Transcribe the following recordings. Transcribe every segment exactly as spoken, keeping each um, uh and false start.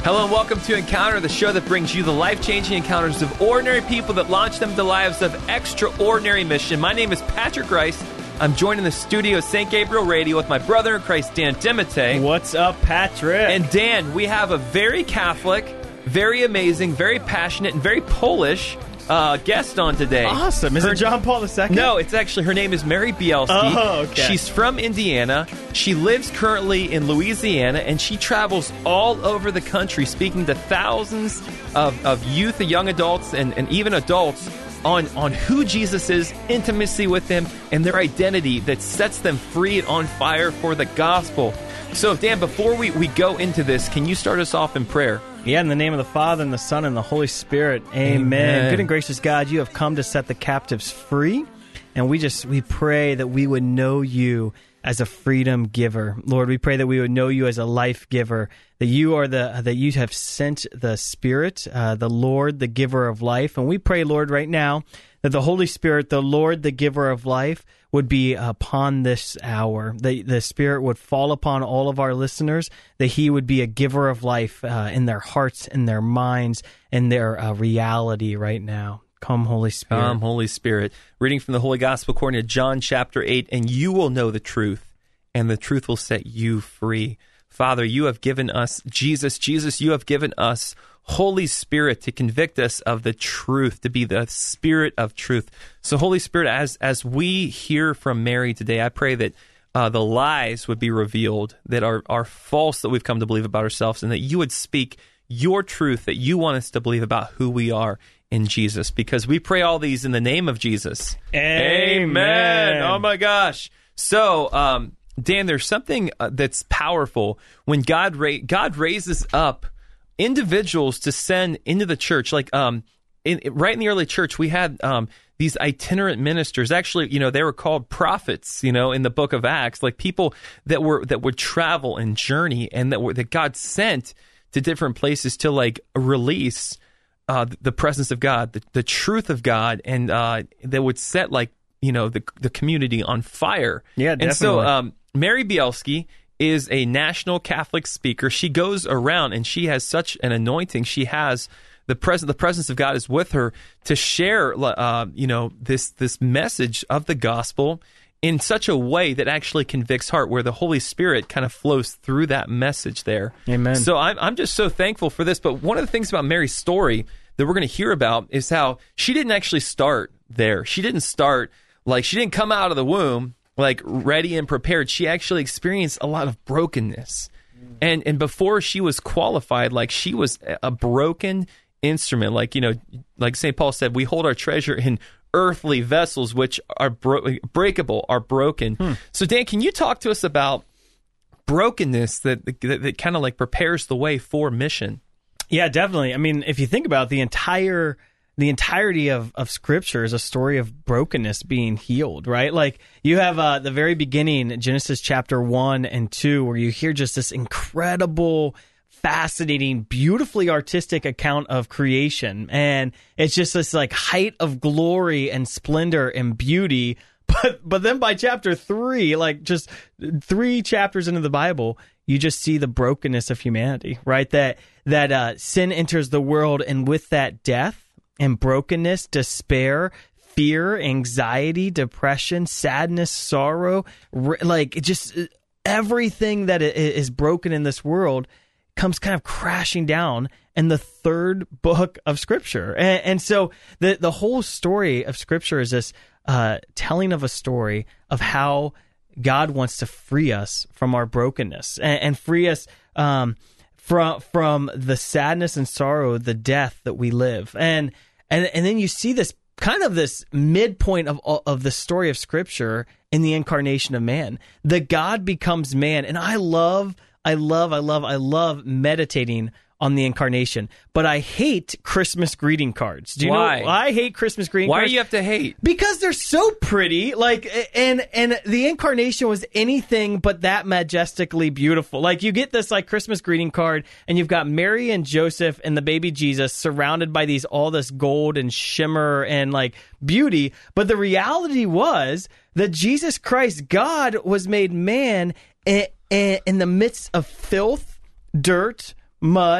Hello and welcome to Encounter, the show that brings you the life-changing encounters of ordinary people that launch them to lives of extraordinary mission. My name is Patrick Rice. I'm joined in the studio at Saint Gabriel Radio with my brother in Christ, Dan Dimite. What's up, Patrick? And Dan, we have a very Catholic, very amazing, very passionate, and very Polish uh, guest on today. Awesome. Is her, it John Paul the Second? No, it's actually, her name is Mary Bielski. Oh, okay. She's from Indiana. She lives currently in Louisiana, and she travels all over the country speaking to thousands of, of youth, young adults, and, and even adults on, on who Jesus is, intimacy with him, and their identity that sets them free and on fire for the gospel. So, Dan, before we, we go into this, can you start us off in prayer? Yeah, in the name of the Father, and the Son, and the Holy Spirit. Amen. Amen. Good and gracious God, you have come to set the captives free, and we just we pray that we would know you as a freedom giver. Lord, we pray that we would know you as a life giver, that you are the that you have sent the Spirit, uh, the Lord, the giver of life. And we pray, Lord, right now that the Holy Spirit, the Lord, the giver of life, would be upon this hour. The, the Spirit would fall upon all of our listeners, that he would be a giver of life uh, in their hearts, in their minds, in their uh, reality right now. Come, Holy Spirit. Come, Holy Spirit. Reading from the Holy Gospel according to John chapter eight, and you will know the truth, and the truth will set you free. Father, you have given us Jesus. Jesus, you have given us Holy Spirit to convict us of the truth, to be the Spirit of truth. So, Holy Spirit, as as we hear from Mary today, I pray that uh, the lies would be revealed that are, are false that we've come to believe about ourselves, and that you would speak your truth that you want us to believe about who we are in Jesus, because we pray all these in the name of Jesus. Amen. Amen. Oh my gosh. So, um, Dan, there's something uh, that's powerful when God ra- God raises up individuals to send into the church. Like um, in, right in the early church, we had um, these itinerant ministers. Actually, you know, they were called prophets. You know, in the book of Acts, like people that were that would travel and journey, and that were that God sent to different places to like release uh, the presence of God, the, the truth of God, and uh, that would set like you know the the community on fire. Yeah, definitely. And so um, Mary Bielski is a national Catholic speaker. She goes around and she has such an anointing. She has the presence. The presence of God is with her to share, uh, you know, this this message of the gospel in such a way that actually convicts heart, where the Holy Spirit kind of flows through that message there. Amen. So I'm I'm just so thankful for this. But one of the things about Mary's story that we're going to hear about is how she didn't actually start there. She didn't start like she didn't come out of the womb like ready and prepared. She actually experienced a lot of brokenness. And and before she was qualified, like she was a broken instrument. Like, you know, like Saint Paul said, we hold our treasure in earthly vessels, which are bro- breakable, are broken. Hmm. So Dan, can you talk to us about brokenness that, that, that kind of like prepares the way for mission? Yeah, definitely. I mean, if you think about the entire the entirety of, of Scripture is a story of brokenness being healed, right? Like you have uh, the very beginning, Genesis chapter one and two, where you hear just this incredible, fascinating, beautifully artistic account of creation. And it's just this like height of glory and splendor and beauty. But but then by chapter three, like just three chapters into the Bible, you just see the brokenness of humanity, right? That that uh, sin enters the world, and with that, death and brokenness, despair, fear, anxiety, depression, sadness, sorrow, like just everything that is broken in this world comes kind of crashing down in the third book of Scripture. And, and so the, the whole story of Scripture is this uh, telling of a story of how God wants to free us from our brokenness and, and free us um, from from the sadness and sorrow, the death that we live. And and and then you see this kind of this midpoint of of the story of Scripture in the incarnation of man. The God becomes man. And I love, I love, I love, I love meditating on the incarnation, but I hate Christmas greeting cards. Do you Why? know? I hate Christmas greeting Why cards. do you have to hate? Because they're so pretty, like, and and the incarnation was anything but that majestically beautiful. Like, you get this like Christmas greeting card, and you've got Mary and Joseph and the baby Jesus surrounded by these all this gold and shimmer and like beauty. But the reality was that Jesus Christ, God, was made man in, in the midst of filth, dirt, mud,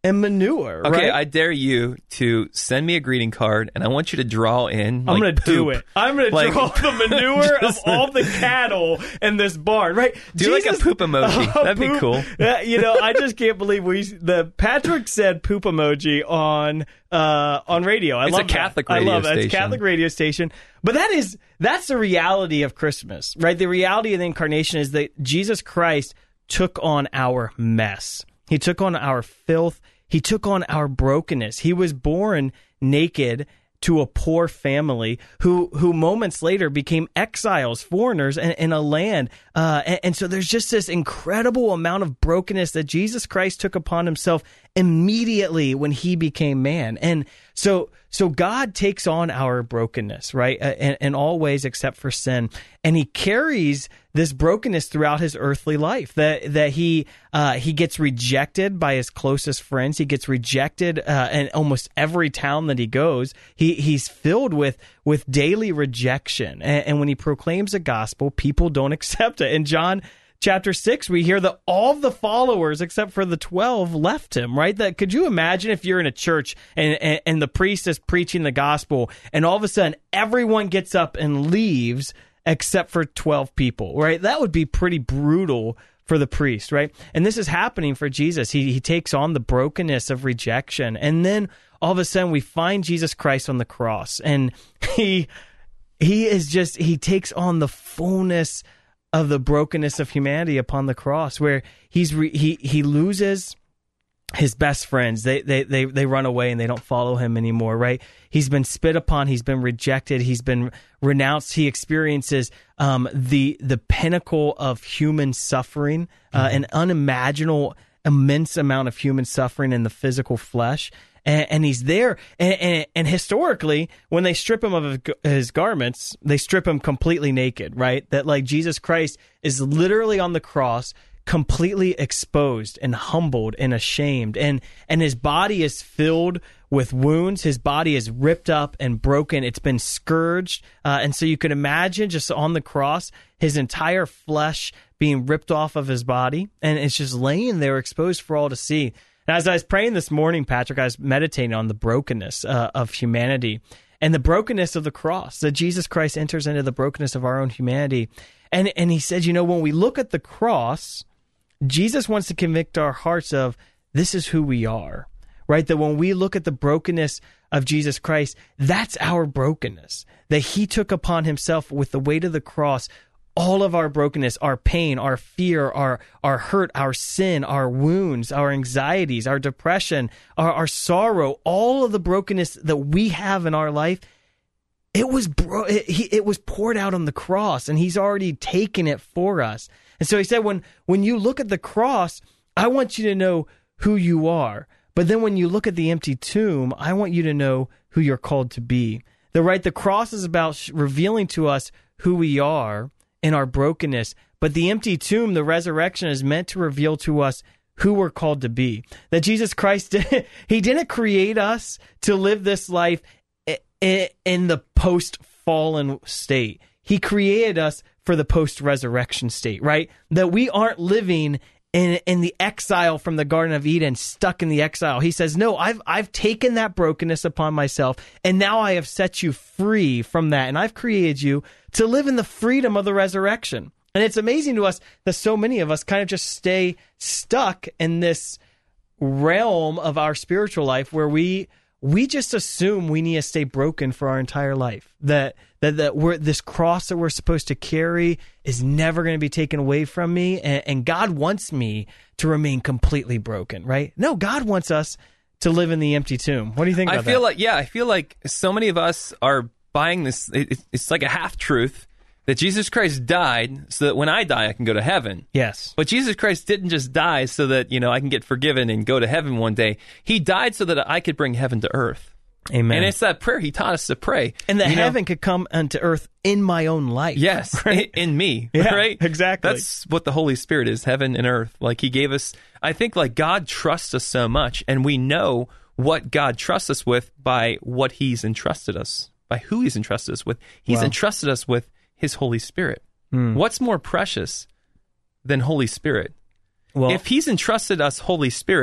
and manure, Okay, right? I dare you to send me a greeting card, and I want you to draw in. I'm like, going to do poop. it. I'm going Like- to draw the manure of Just- all the cattle in this barn, right? Do like a poop emoji. Oh, That'd be poop. cool. Yeah, you know, I just can't believe we the Patrick said poop emoji on uh, on radio. I It's a love that. Catholic I radio love that. It's a station. Catholic radio station. But that is that's the reality of Christmas, right? The reality of the incarnation is that Jesus Christ took on our mess. He took on our filth. He took on our brokenness. He was born naked to a poor family who who moments later became exiles, foreigners in, in a land. Uh, and, and so there's just this incredible amount of brokenness that Jesus Christ took upon himself immediately when he became man. And so so God takes on our brokenness, right, uh, in, in all ways except for sin. And he carries this brokenness throughout his earthly life, that that he uh, he gets rejected by his closest friends. He gets rejected uh, in almost every town that he goes. He he's filled with with daily rejection, and, and when he proclaims the gospel, people don't accept it. In John chapter six, we hear that all of the followers except for the twelve left him. Right? That could you imagine if you're in a church and, and and the priest is preaching the gospel, and all of a sudden everyone gets up and leaves except for twelve people, right? That would be pretty brutal for the priest, right? And this is happening for Jesus. He he takes on the brokenness of rejection. And then all of a sudden we find Jesus Christ on the cross, and he he is just he takes on the fullness of the brokenness of humanity upon the cross, where he's re, he he loses his best friends. They, they they they run away and they don't follow him anymore, right? He's been spit upon. He's been rejected. He's been renounced. He experiences um, the the pinnacle of human suffering, uh, Mm-hmm. an unimaginable, immense amount of human suffering in the physical flesh. And, and he's there. And, and, and historically, when they strip him of his, his garments, they strip him completely naked, right? That like Jesus Christ is literally on the cross, completely exposed and humbled and ashamed, and and his body is filled with wounds. His body is ripped up and broken. It's been scourged, uh, and so you can imagine just on the cross, his entire flesh being ripped off of his body, and it's just laying there exposed for all to see. And as I was praying this morning, Patrick, I was meditating on the brokenness uh, of humanity and the brokenness of the cross, that Jesus Christ enters into the brokenness of our own humanity. And and he said, you know, when we look at the cross, Jesus wants to convict our hearts of this is who we are, right? That when we look at the brokenness of Jesus Christ, that's our brokenness, that he took upon himself with the weight of the cross, all of our brokenness, our pain, our fear, our our hurt, our sin, our wounds, our anxieties, our depression, our, our sorrow, all of the brokenness that we have in our life. It was bro- it, he, it was poured out on the cross, and he's already taken it for us. And so he said, when when you look at the cross, I want you to know who you are. But then when you look at the empty tomb, I want you to know who you're called to be. The right, the cross is about sh- revealing to us who we are in our brokenness. But the empty tomb, the resurrection, is meant to reveal to us who we're called to be. That Jesus Christ, did, he didn't create us to live this life in the post-fallen state. He created us for the post-resurrection state, right? That we aren't living in in the exile from the Garden of Eden, stuck in the exile. He says, no, I've I've taken that brokenness upon myself, and now I have set you free from that, and I've created you to live in the freedom of the resurrection. And it's amazing to us that so many of us kind of just stay stuck in this realm of our spiritual life where we we just assume we need to stay broken for our entire life. That that that we're this cross that we're supposed to carry is never going to be taken away from me, and, and God wants me to remain completely broken, right? No, God wants us to live in the empty tomb. What do you think about I feel that? like yeah, I feel like so many of us are buying this. It, it's like a half truth that Jesus Christ died so that when I die, I can go to heaven. Yes. But Jesus Christ didn't just die so that, you know, I can get forgiven and go to heaven one day. He died so that I could bring heaven to earth. Amen. And it's that prayer he taught us to pray. And that You know, heaven could come unto earth in my own life. Yes, Right? in, in me, Yeah, right? exactly. That's what the Holy Spirit is, heaven and earth. Like he gave us, I think like God trusts us so much, and we know what God trusts us with by what he's entrusted us, by who he's entrusted us with. He's Wow. entrusted us with his Holy Spirit. Mm. What's more precious than Holy Spirit? Well, If he's entrusted us Holy Spirit,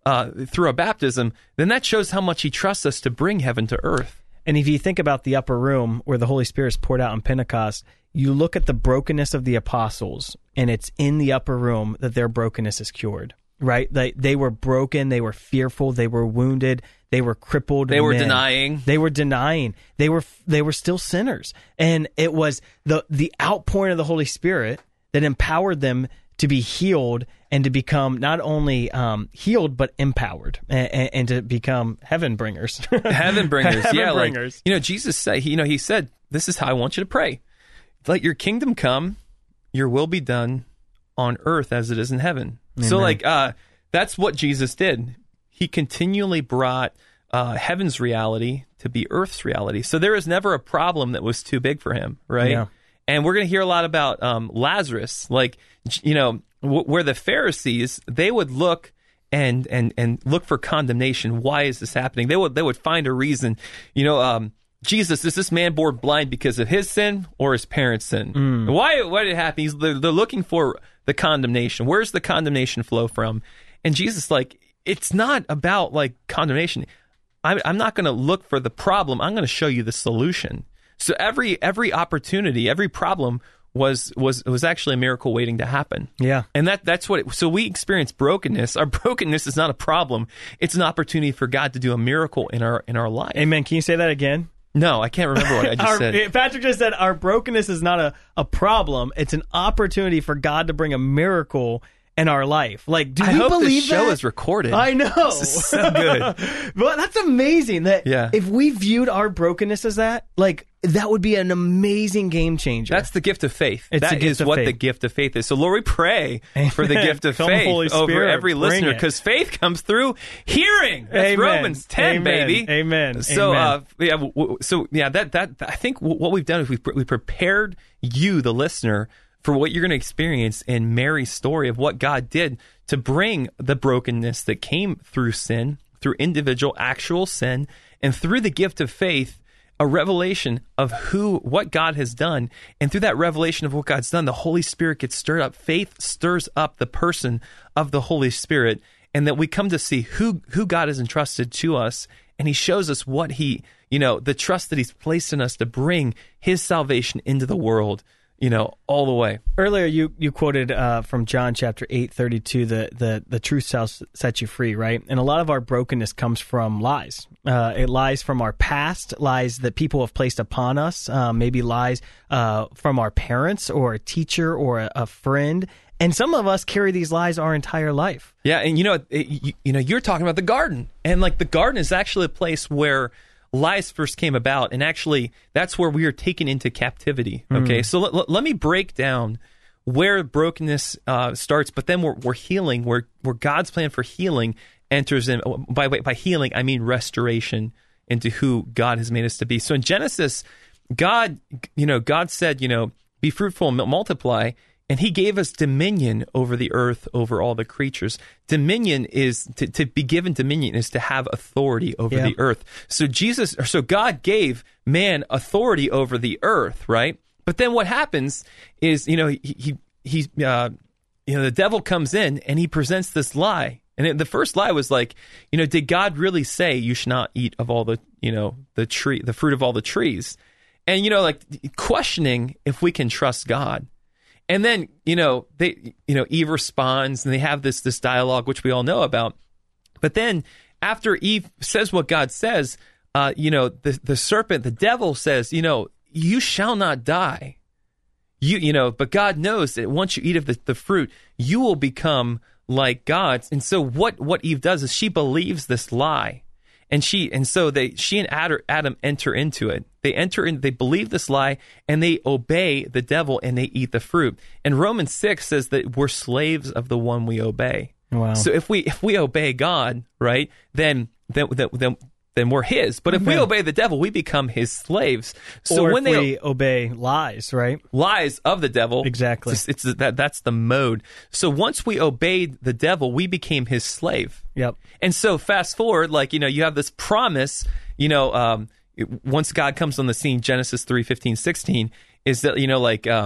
uh, through our baptism, then that shows how much he trusts us to bring heaven to earth. And if you think about the upper room where the Holy Spirit is poured out on Pentecost, you look at the brokenness of the apostles, and it's in the upper room that their brokenness is cured, right? They, they were broken, they were fearful, they were wounded, they were crippled. They were men. denying. They were denying. They were they were still sinners. And it was the the outpouring of the Holy Spirit that empowered them to be healed and to become not only um, healed, but empowered and, and to become heaven bringers. Heaven bringers. Heaven yeah, bringers. Like, you know, Jesus said, you know, he said, this is how I want you to pray. Let your kingdom come, your will be done on earth as it is in heaven. Amen. So like, uh, that's what Jesus did. He continually brought uh, heaven's reality to be earth's reality. So there was never a problem that was too big for him, right? Yeah. And we're going to hear a lot about um, Lazarus, like, you know, w- where the Pharisees, they would look and and and look for condemnation. Why is this happening? They would they would find a reason. You know, um, Jesus, is this man born blind because of his sin or his parents' sin? Mm. Why why did it happen? He's, they're, they're looking for the condemnation. Where's the condemnation flow from? And Jesus, like, it's not about like condemnation. I'm, I'm not going to look for the problem. I'm going to show you the solution. So every every opportunity, every problem was was was actually a miracle waiting to happen. Yeah, and that that's what. It, so we experience brokenness. Our brokenness is not a problem; it's an opportunity for God to do a miracle in our in our life. Amen. Can you say that again? No, I can't remember what I just our, said. Patrick just said our brokenness is not a, a problem; it's an opportunity for God to bring a miracle in our life. Like, do I we hope believe this show that? is recorded. I know. This is so good. But that's amazing that yeah. if we viewed our brokenness as that, like, that would be an amazing game changer. That's the gift of faith. It's that the gift is of what faith. the gift of faith is. So, Lord, we pray Amen. for the gift of Come, faith Holy over Spirit, every bring listener, it. because faith comes through hearing. That's Amen. Romans ten, Amen. baby. Amen. So, Amen. uh, yeah, w- w- so yeah, that that I think w- what we've done is we've we prepared you, the listener, for what you're going to experience in Mary's story of what God did to bring the brokenness that came through sin, through individual actual sin, and through the gift of faith, a revelation of who, what God has done. And through that revelation of what God's done, the Holy Spirit gets stirred up. Faith stirs up the person of the Holy Spirit, and that we come to see who, who God has entrusted to us. And he shows us what he, you know, the trust that he's placed in us to bring his salvation into the world, you know, all the way. Earlier, you you quoted uh, from John chapter eight thirty two, the the the truth shall set you free, right? And a lot of our brokenness comes from lies. Uh, it lies from our past, lies that people have placed upon us, uh, maybe lies uh, from our parents or a teacher or a, a friend. And some of us carry these lies our entire life. Yeah, and you know, it, you, you know, you're talking about the garden, and like the garden is actually a place where lies first came about, and actually that's where we are taken into captivity. Okay, mm. so let, let, let me break down where brokenness uh, starts, but then we're, we're healing, where where God's plan for healing enters in. By by healing, I mean restoration into who God has made us to be. So in Genesis, God, you know, God said, you know, be fruitful and multiply. And he gave us dominion over the earth, over all the creatures. Dominion is, to, to be given dominion is to have authority over yeah. the earth. So Jesus, or so God gave man authority over the earth, right? But then what happens is, you know, he, he, he uh, you know, the devil comes in and he presents this lie. And it, the first lie was like, you know, did God really say you should not eat of all the, you know, the tree, the fruit of all the trees? And, you know, like questioning if we can trust God. And then, you know, they, you know, Eve responds, and they have this this dialogue, which we all know about. But then, after Eve says what God says, uh, you know, the the serpent, the devil says, you know, you shall not die. You, you know, but God knows that once you eat of the, the fruit, you will become like God. And so, what what Eve does is she believes this lie. And she and so they she and Adam enter into it. They enter in, they believe this lie, and they obey the devil, and they eat the fruit. And Romans six says that we're slaves of the one we obey. Wow. So if we if we obey God, right, then then then, then we're his. But if Amen. we obey the devil, we become his slaves. So or when if they we obey lies, right? Lies of the devil. Exactly. It's, it's that that's the mode. So once we obeyed the devil, we became his slave. Yep. And so fast forward, like, you know, you have this promise, you know, um, once God comes on the scene, Genesis three, fifteen, sixteen, is that, you know, like, um,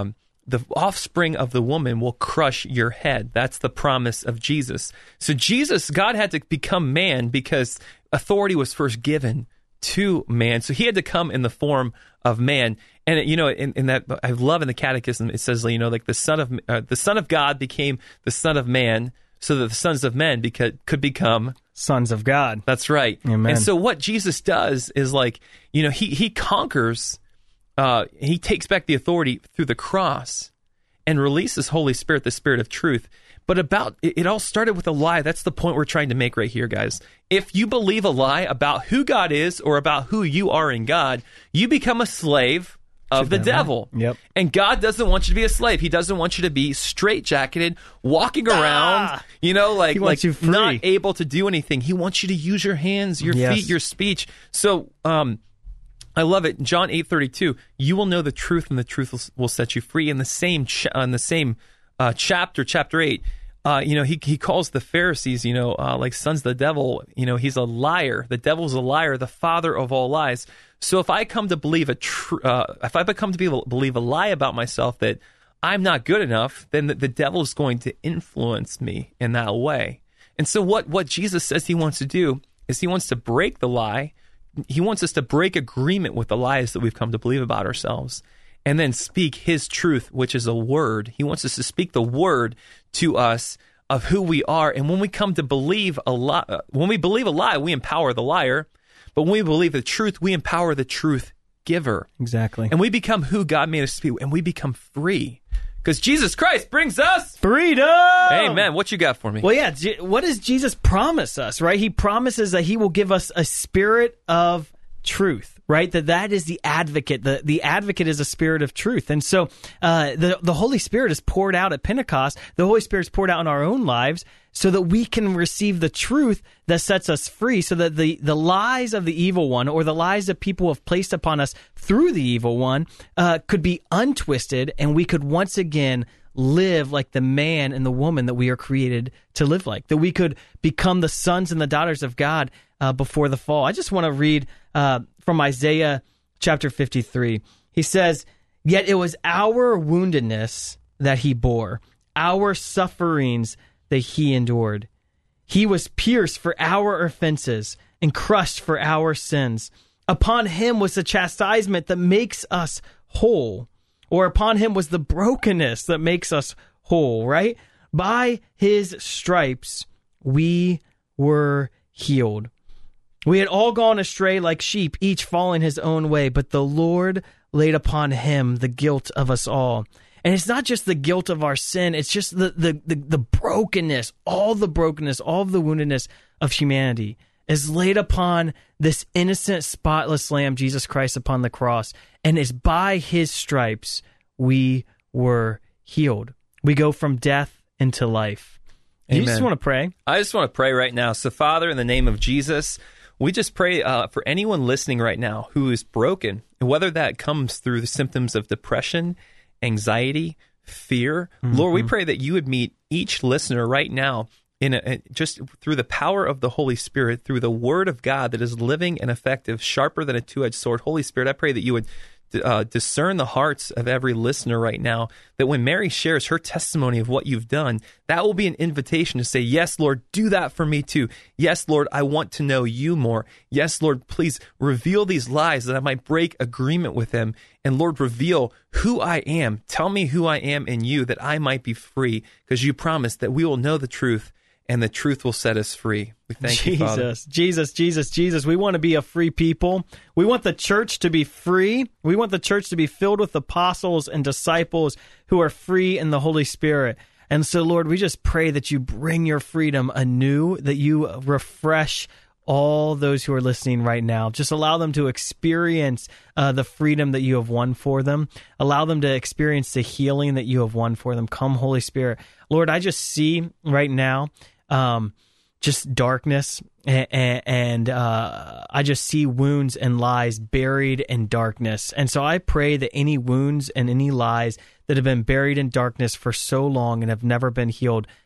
the offspring of the woman will crush your head. That's the promise of Jesus. So Jesus, God had to become man because authority was first given to man. So he had to come in the form of man. And, you know, in, in that, I love in the Catechism, it says, you know, like the son of, uh, the Son of God became the Son of Man so that the sons of men beca- could become sons of God. That's right. Amen. And so what Jesus does is like, you know, he, he conquers, uh, he takes back the authority through the cross and releases Holy Spirit, the Spirit of truth. But about, it, it all started with a lie. That's the point we're trying to make right here, guys. If you believe a lie about who God is or about who you are in God, you become a slave of the devil. Yep. And God doesn't want you to be a slave. He doesn't want you to be straitjacketed, walking around, Ah! you know, like, He wants like you free. not able to do anything. He wants you to use your hands, your Yes. feet, your speech. So, um, I love it. John eight thirty-two. You will know the truth, and the truth will, will set you free. In the same ch- in the same uh, chapter, chapter eight, uh, you know, he he calls the Pharisees, you know, uh, like sons of the devil. You know, he's a liar. The devil's a liar, the father of all lies. So if I come to believe a tr- uh, if I become to be, believe a lie about myself that I'm not good enough, then the, the devil is going to influence me in that way. And so what what Jesus says he wants to do is he wants to break the lie. He wants us to break agreement with the lies that we've come to believe about ourselves and then speak his truth, which is a word. He wants us to speak the word to us of who we are. And when we come to believe a lie, when we believe a lie, we empower the liar. But when we believe the truth, we empower the truth giver. Exactly. And we become who God made us to be, and we become free. Because Jesus Christ brings us freedom. Amen. What you got for me? Well, yeah. Je- What does Jesus promise us, right? He promises that he will give us a spirit of truth, right? That that is the advocate. The, the advocate is a spirit of truth. And so uh, the, the Holy Spirit is poured out at Pentecost. The Holy Spirit is poured out in our own lives so that we can receive the truth that sets us free, so that the, the lies of the evil one or the lies that people have placed upon us through the evil one uh, could be untwisted, and we could once again live like the man and the woman that we are created to live like, that we could become the sons and the daughters of God uh, before the fall. I just want to read uh, from Isaiah chapter fifty-three. He says, "Yet it was our woundedness that he bore, our sufferings that he endured. He was pierced for our offenses and crushed for our sins. Upon him was the chastisement that makes us whole." Or upon him was the brokenness that makes us whole, right? By his stripes we were healed. We had all gone astray like sheep, each falling his own way, but the Lord laid upon him the guilt of us all. And it's not just the guilt of our sin, it's just the the the, the brokenness, all the brokenness, all of the woundedness of humanity is laid upon this innocent, spotless Lamb, Jesus Christ, upon the cross. And it's by his stripes we were healed. We go from death into life. You Amen. just want to pray? I just want to pray right now. So, Father, in the name of Jesus, we just pray uh, for anyone listening right now who is broken, whether that comes through the symptoms of depression, anxiety, fear. Mm-hmm. Lord, we pray that you would meet each listener right now in a, just through the power of the Holy Spirit, through the Word of God that is living and effective, sharper than a two-edged sword. Holy Spirit, I pray that you would uh, discern the hearts of every listener right now, that when Mary shares her testimony of what you've done, that will be an invitation to say, yes, Lord, do that for me too. Yes, Lord, I want to know you more. Yes, Lord, please reveal these lies that I might break agreement with them. And Lord, reveal who I am. Tell me who I am in you, that I might be free, because you promised that we will know the truth, and the truth will set us free. We thank Jesus, you, Father. Jesus, Jesus, Jesus. We want to be a free people. We want the church to be free. We want the church to be filled with apostles and disciples who are free in the Holy Spirit. And so, Lord, we just pray that you bring your freedom anew, that you refresh all those who are listening right now. Just allow them to experience uh, the freedom that you have won for them. Allow them to experience the healing that you have won for them. Come, Holy Spirit. Lord, I just see right now um, just darkness, and, and uh, I just see wounds and lies buried in darkness. And so I pray that any wounds and any lies that have been buried in darkness for so long and have never been healed,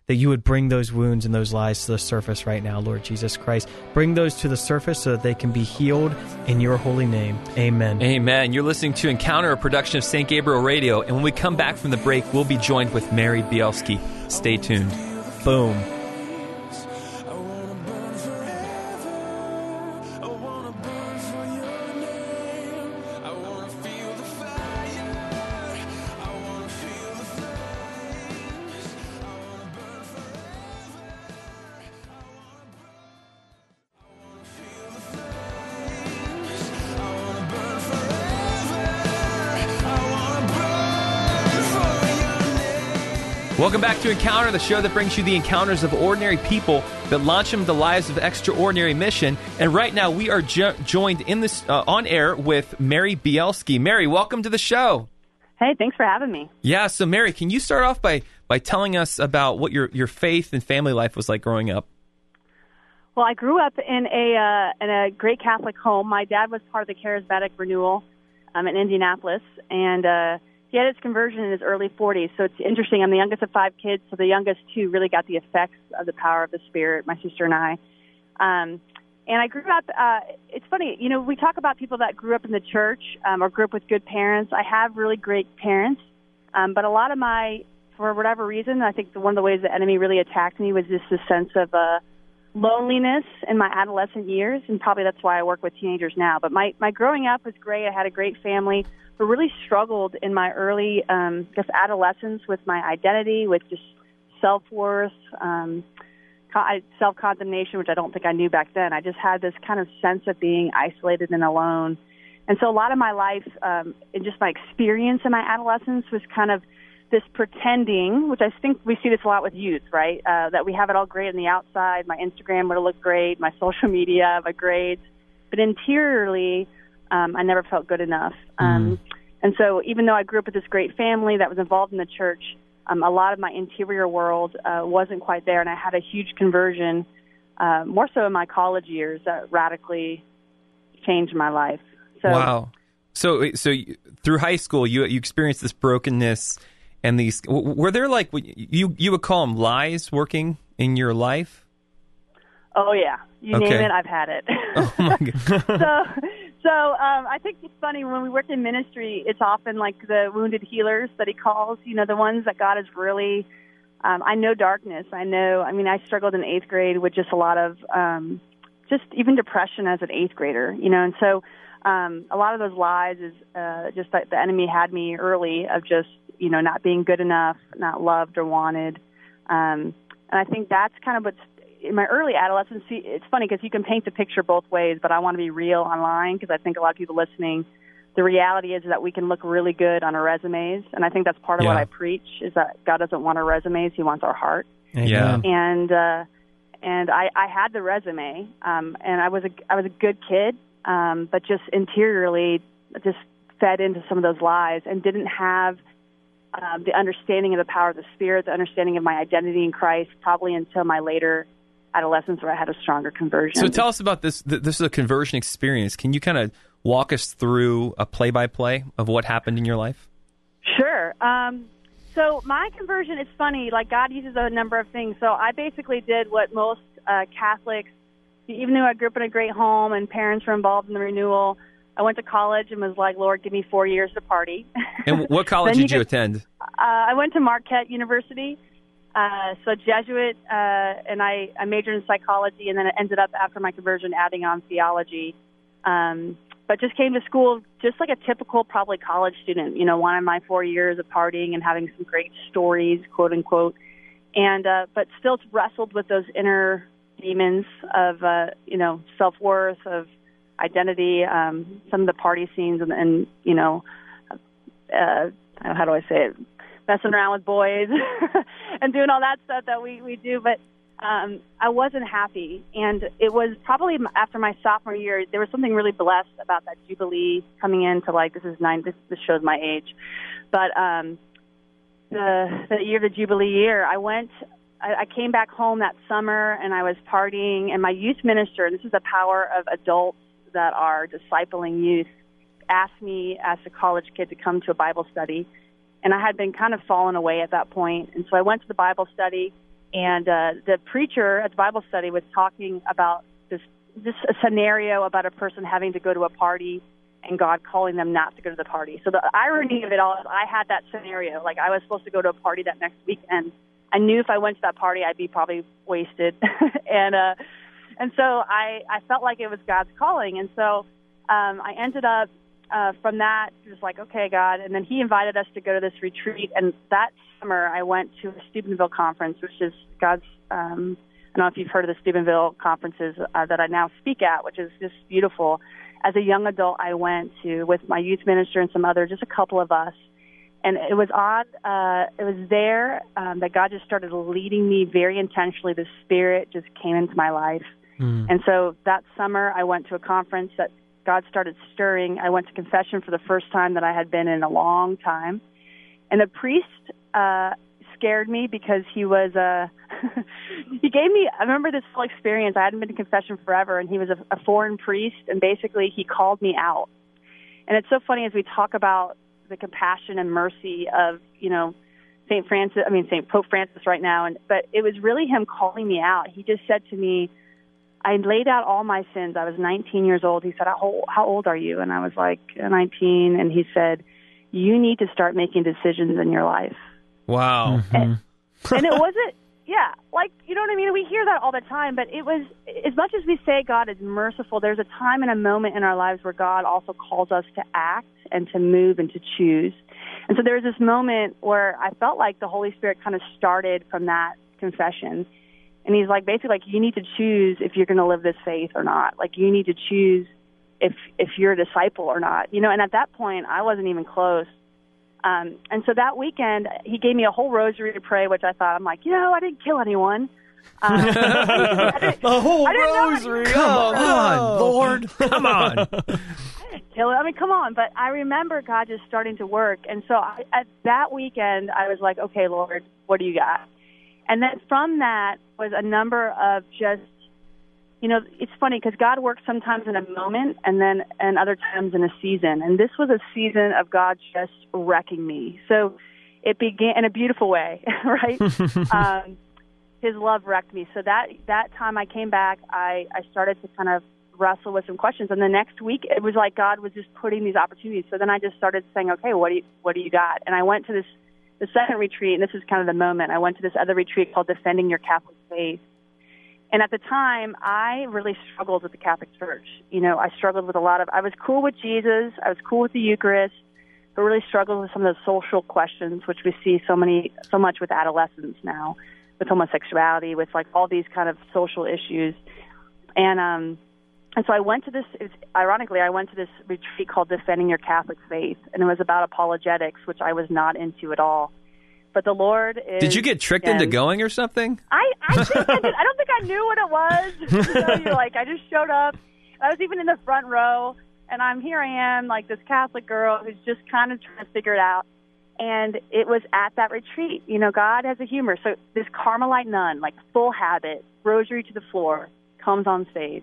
that you would bring those wounds and those lies to the surface right now, Lord Jesus Christ. Bring those to the surface so that they can be healed in your holy name. Amen. Amen. You're listening to Encounter, a production of Saint Gabriel Radio, and when we come back from the break, we'll be joined with Mary Bielski. Stay tuned. Boom. Welcome back to Encounter, the show that brings you the encounters of ordinary people that launch them into lives of extraordinary mission. And right now, we are jo- joined in this uh, on air with Mary Bielski. Mary, welcome to the show. Hey, thanks for having me. Yeah, so Mary, can you start off by by telling us about what your, your faith and family life was like growing up? Well, I grew up in a uh, in a great Catholic home. My dad was part of the Charismatic Renewal um, in Indianapolis, and uh, he had his conversion in his early forties. So it's interesting. I'm the youngest of five kids, so the youngest two really got the effects of the power of the Spirit, my sister and I. Um, and I grew up, uh, it's funny, you know, we talk about people that grew up in the church um, or grew up with good parents. I have really great parents, um, but a lot of my, for whatever reason, I think the, one of the ways the enemy really attacked me was just this sense of uh, loneliness in my adolescent years, and probably that's why I work with teenagers now. But my, my growing up was great. I had a great family, but really struggled in my early um, just adolescence with my identity, with just self-worth, um, co- self-condemnation, which I don't think I knew back then. I just had this kind of sense of being isolated and alone. And so a lot of my life um, and just my experience in my adolescence was kind of this pretending, which I think we see this a lot with youth, right? Uh, that we have it all great on the outside. My Instagram would look great, my social media, my grades. But interiorly, um, I never felt good enough. Um, mm. And so even though I grew up with this great family that was involved in the church, um, a lot of my interior world uh, wasn't quite there. And I had a huge conversion, uh, more so in my college years, that radically changed my life. So, wow. So so you, through high school, you you experienced this brokenness. And these, were there like, you you would call them lies working in your life? Oh, yeah. You okay. name it, I've had it. Oh, my God. so, so um, I think it's funny, when we work in ministry, it's often like the wounded healers that he calls, you know, the ones that God is really, um, I know darkness. I know, I mean, I struggled in eighth grade with just a lot of, um, just even depression as an eighth grader, you know, and so um, a lot of those lies is uh, just that the enemy had me early of just, you know, not being good enough, not loved or wanted. Um, and I think that's kind of what's, in my early adolescence, see, it's funny because you can paint the picture both ways, but I want to be real online because I think a lot of people listening, the reality is that we can look really good on our resumes. And I think that's part of yeah. what I preach, is that God doesn't want our resumes, he wants our heart. Yeah. And, uh, and I, I had the resume, um, and I was a, I was a good kid, um, but just interiorly just fed into some of those lies and didn't have Um, the understanding of the power of the Spirit, the understanding of my identity in Christ, probably until my later adolescence where I had a stronger conversion. So tell us about this. This is a conversion experience. Can you kind of walk us through a play-by-play of what happened in your life? Sure. Um, so my conversion, it's funny, like God uses a number of things. So I basically did what most uh, Catholics, even though I grew up in a great home and parents were involved in the renewal, I went to college and was like, Lord, give me four years to party. And what college did you, you attend? Uh, I went to Marquette University, uh, so Jesuit, uh, and I, I majored in psychology, and then I ended up, after my conversion, adding on theology. Um, but just came to school just like a typical, probably college student, you know, wanted my four years of partying and having some great stories, quote unquote, and uh, but still wrestled with those inner demons of, uh, you know, self-worth, of identity, um, some of the party scenes, and, and you know, uh, how do I say it, messing around with boys and doing all that stuff that we, we do. But um, I wasn't happy. And it was probably after my sophomore year, there was something really blessed about that Jubilee coming into, like, this is nine, this, this shows my age. But um, the, the year, the Jubilee year, I went, I, I came back home that summer and I was partying, and my youth minister, and this is the power of adults that are discipling youth, asked me as a college kid to come to a Bible study. And I had been kind of fallen away at that point. And so I went to the Bible study, and uh, the preacher at the Bible study was talking about this this a scenario about a person having to go to a party and God calling them not to go to the party. So the irony of it all is I had that scenario. Like, I was supposed to go to a party that next weekend. I knew if I went to that party, I'd be probably wasted. and uh, and so I, I felt like it was God's calling. And so um, I ended up uh, from that, just like, okay, God. And then he invited us to go to this retreat. And that summer, I went to a Steubenville conference, which is God's, um, I don't know if you've heard of the Steubenville conferences uh, that I now speak at, which is just beautiful. As a young adult, I went to with my youth minister and some other, just a couple of us. And it was odd. Uh, it was there um, that God just started leading me very intentionally. The Spirit just came into my life. Mm. And so that summer, I went to a conference that God started stirring. I went to confession for the first time that I had been in a long time. And the priest uh, scared me because he was uh, he gave me, I remember this whole experience. I hadn't been to confession forever, and he was a, a foreign priest, and basically he called me out. And it's so funny as we talk about the compassion and mercy of, you know, Saint Francis, I mean, Saint Pope Francis right now, and but it was really him calling me out. He just said to me, I laid out all my sins. I was nineteen years old. He said, how, how old are you? And I was like, nineteen. And he said, you need to start making decisions in your life. Wow. Mm-hmm. And, and it wasn't, yeah, like, you know what I mean? We hear that all the time, but it was, as much as we say God is merciful, there's a time and a moment in our lives where God also calls us to act and to move and to choose. And so there was this moment where I felt like the Holy Spirit kind of started from that confession. And he's like, basically, like, you need to choose if you're going to live this faith or not. Like, you need to choose if if you're a disciple or not. You know, and at that point, I wasn't even close. Um, and so that weekend, he gave me a whole rosary to pray, which I thought, I'm like, you know, I didn't kill anyone. Um, the whole rosary. Come on, Lord. Come on. I didn't kill it. I mean, come on. But I remember God just starting to work. And so I, at that weekend, I was like, okay, Lord, what do you got? And then from that was a number of just, you know, it's funny because God works sometimes in a moment and then and other times in a season. And this was a season of God just wrecking me. So it began in a beautiful way, right? um, his love wrecked me. So that that time I came back, I, I started to kind of wrestle with some questions. And the next week, it was like God was just putting these opportunities. So then I just started saying, okay, what do you, what do you got? And I went to this, the second retreat, and this is kind of the moment. I went to this other retreat called Defending Your Catholic Faith. And at the time, I really struggled with the Catholic Church. You know, I struggled with a lot of, I was cool with Jesus, I was cool with the Eucharist, but really struggled with some of the social questions, which we see so many, so much with adolescents now, with homosexuality, with like all these kind of social issues. And, um, and so I went to this, it's, ironically, I went to this retreat called Defending Your Catholic Faith, and it was about apologetics, which I was not into at all. But the Lord is... Did you get tricked again, into going or something? I, I think I did. I don't think I knew what it was. You know, you're like, I just showed up. I was even in the front row, and I'm here I am, like this Catholic girl who's just kind of trying to figure it out. And it was at that retreat. You know, God has a humor. So this Carmelite nun, like full habit, rosary to the floor, comes on stage.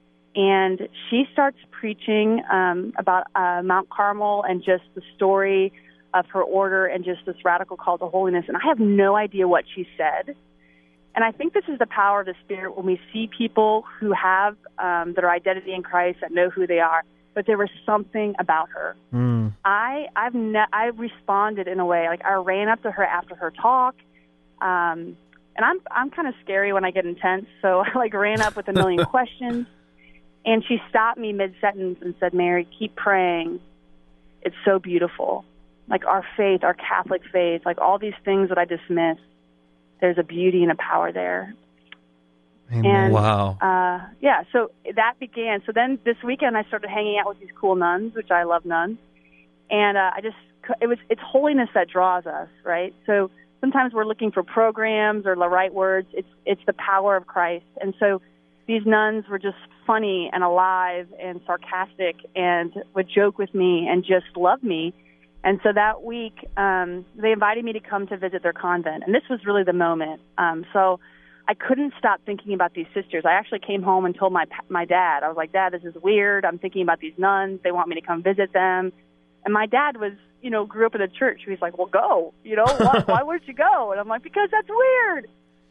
And she starts preaching um, about uh, Mount Carmel and just the story of her order and just this radical call to holiness. And I have no idea what she said. And I think this is the power of the Spirit when we see people who have um, their identity in Christ, that know who they are, but there was something about her. Mm. I I've ne- I responded in a way, like I ran up to her after her talk, um, and I'm I'm kind of scary when I get intense, so I like ran up with a million questions, and she stopped me mid-sentence and said, Mary, keep praying. It's so beautiful. Like our faith, our Catholic faith, like all these things that I dismiss, there's a beauty and a power there. Amen. And, wow. Uh, yeah, so that began. So then this weekend I started hanging out with these cool nuns, which I love nuns. And uh, I just, it was, it's holiness that draws us, right? So sometimes we're looking for programs or the right words. It's, it's the power of Christ. And so these nuns were just funny and alive and sarcastic and would joke with me and just love me. And so that week, um, they invited me to come to visit their convent. And this was really the moment. Um, so I couldn't stop thinking about these sisters. I actually came home and told my my dad. I was like, Dad, this is weird. I'm thinking about these nuns. They want me to come visit them. And my dad was, you know, grew up in a church. He's like, well, go. You know, why, why would you go? And I'm like, because that's weird.